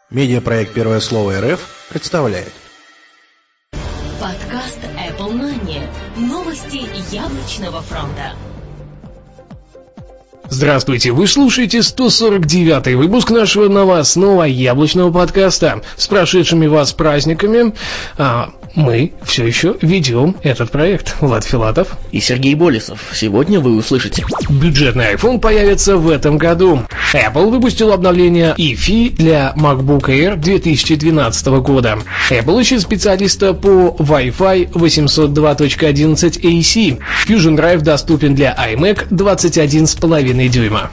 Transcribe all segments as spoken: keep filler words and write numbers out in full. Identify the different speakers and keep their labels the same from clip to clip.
Speaker 1: Медиапроект «Первое слово РФ» представляет.
Speaker 2: Подкаст Apple Money. Новости яблочного фронта.
Speaker 3: Здравствуйте, вы слушаете сто сорок девятый выпуск нашего новостного яблочного подкаста. С прошедшими вас праздниками. А мы все еще ведем этот проект. Влад Филатов
Speaker 4: и Сергей Болесов. Сегодня вы услышите:
Speaker 3: бюджетный iPhone появится в этом году. Apple выпустил обновление и эф и для MacBook Air две тысячи двенадцатого года. Apple ищет специалиста по Wi-Fi восемьсот два точка одиннадцать эй си. Fusion Drive доступен для iMac двадцать один и пять дюйма.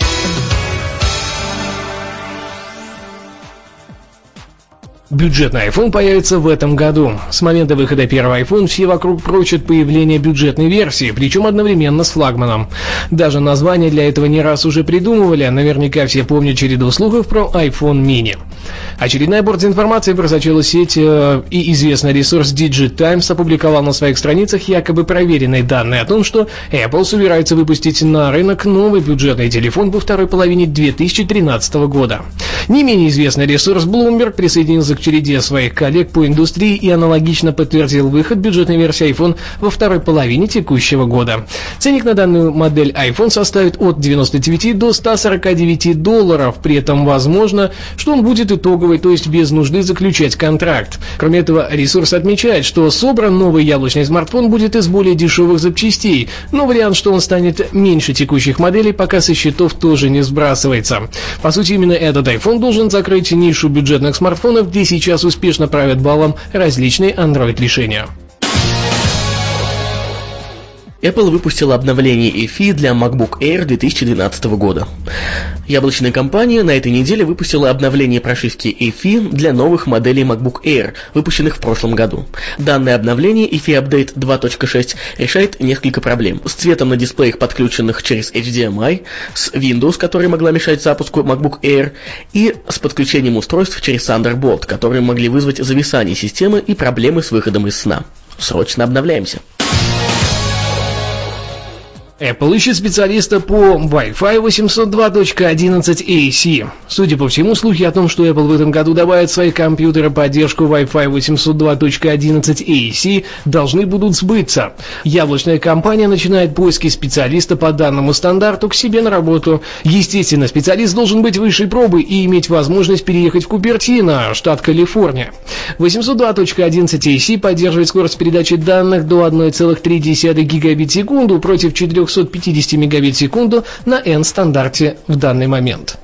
Speaker 3: Бюджетный iPhone появится в этом году. С момента выхода первого iPhone все вокруг прочат появление бюджетной версии, причем одновременно с флагманом. Даже название для этого не раз уже придумывали, наверняка все помнят череду слухов про iPhone mini. Очередная порция информации просочила в сеть, э, и известный ресурс Digit Times опубликовал на своих страницах якобы проверенные данные о том, что Apple собирается выпустить на рынок новый бюджетный телефон во второй половине две тысячи тринадцатого года. Не менее известный ресурс Bloomberg присоединился к череде своих коллег по индустрии и аналогично подтвердил выход бюджетной версии iPhone во второй половине текущего года. Ценник на данную модель iPhone составит от девяноста девяти до ста сорока девяти долларов, при этом возможно, что он будет итоговый, то есть без нужды заключать контракт. Кроме этого, ресурс отмечает, что собран новый яблочный смартфон будет из более дешевых запчастей, но вариант, что он станет меньше текущих моделей, пока со счетов тоже не сбрасывается. По сути, именно этот iPhone должен закрыть нишу бюджетных смартфонов, где сейчас успешно правят балом различные Android-решения.
Speaker 4: Apple выпустила обновление и эф и для MacBook Air две тысячи двенадцатого года. Яблочная компания на этой неделе выпустила обновление прошивки и эф и для новых моделей MacBook Air, выпущенных в прошлом году. Данное обновление и эф и Update два точка шесть решает несколько проблем. С цветом на дисплеях, подключенных через эйч ди эм ай, с Windows, которая могла мешать запуску MacBook Air, и с подключением устройств через Thunderbolt, которые могли вызвать зависание системы и проблемы с выходом из сна. Срочно обновляемся.
Speaker 3: Apple ищет специалиста по Wi-Fi восемьсот два точка одиннадцать эй си. Судя по всему, слухи о том, что Apple в этом году добавит в свои компьютеры поддержку Wi-Fi восемьсот два точка одиннадцать эй си, должны будут сбыться. Яблочная компания начинает поиски специалиста по данному стандарту к себе на работу. Естественно, специалист должен быть высшей пробы и иметь возможность переехать в Купертино, штат Калифорния. восемьсот два точка одиннадцать эй си поддерживает скорость передачи данных до одна целая три десятых гигабит в секунду против четырехсот пятидесяти мегабит в секунду на N-стандарте в данный момент.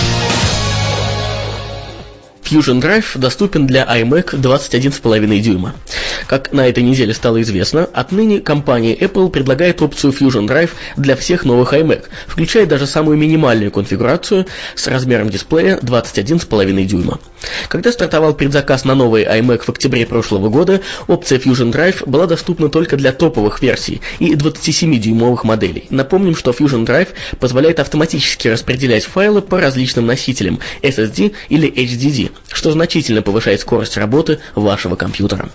Speaker 4: Fusion Drive доступен для iMac двадцать один и пять дюйма. Как на этой неделе стало известно, отныне компания Apple предлагает опцию Fusion Drive для всех новых iMac, включая даже самую минимальную конфигурацию с размером дисплея двадцать один и пять дюйма. Когда стартовал предзаказ на новый iMac в октябре прошлого года, опция Fusion Drive была доступна только для топовых версий и двадцатисемидюймовых моделей. Напомним, что Fusion Drive позволяет автоматически распределять файлы по различным носителям эс эс ди или эйч ди ди, что значительно повышает скорость работы вашего компьютера.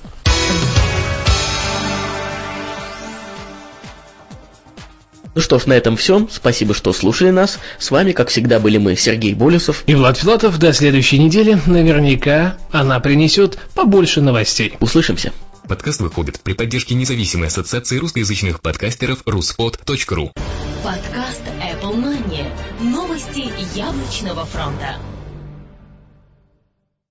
Speaker 4: Ну что ж, на этом все. Спасибо, что слушали нас. С вами, как всегда, были мы, Сергей Болесов
Speaker 3: и Влад Филатов. До следующей недели. Наверняка она принесет побольше новостей.
Speaker 4: Услышимся.
Speaker 5: Подкаст выходит при поддержке независимой ассоциации русскоязычных подкастеров руспод точка ру.
Speaker 2: Подкаст Apple Money. Новости яблочного фронта.